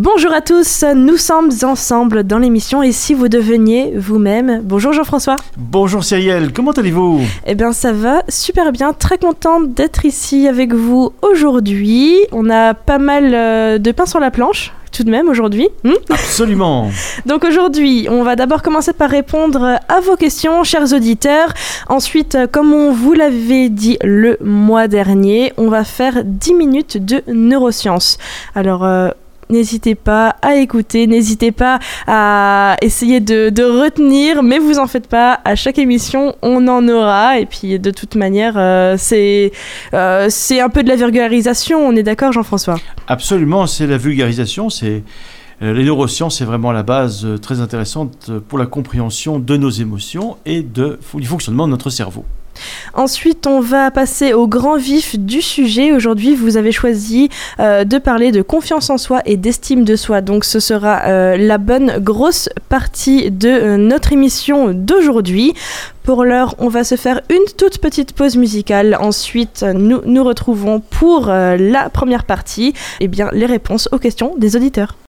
Bonjour à tous, nous sommes ensemble dans l'émission Et si vous deveniez vous-même. Bonjour Jean-François. Bonjour Cyrielle, comment allez-vous ? Eh bien ça va super bien, très contente d'être ici avec vous aujourd'hui. On a pas mal de pain sur la planche tout de même aujourd'hui. Absolument. Donc aujourd'hui, on va d'abord commencer par répondre à vos questions, chers auditeurs. Ensuite, comme on vous l'avait dit le mois dernier, on va faire 10 minutes de neurosciences. Alors, n'hésitez pas à écouter, n'hésitez pas à essayer de retenir, mais vous en faites pas, à chaque émission, on en aura. Et puis, de toute manière, c'est un peu de la vulgarisation, on est d'accord Jean-François ? Absolument, c'est la vulgarisation, les neurosciences, c'est vraiment la base très intéressante pour la compréhension de nos émotions et du fonctionnement de notre cerveau. Ensuite, on va passer au grand vif du sujet. Aujourd'hui, vous avez choisi de parler de confiance en soi et d'estime de soi. Donc, ce sera la bonne grosse partie de notre émission d'aujourd'hui. Pour l'heure, on va se faire une toute petite pause musicale. Ensuite, nous retrouvons pour la première partie les réponses aux questions des auditeurs.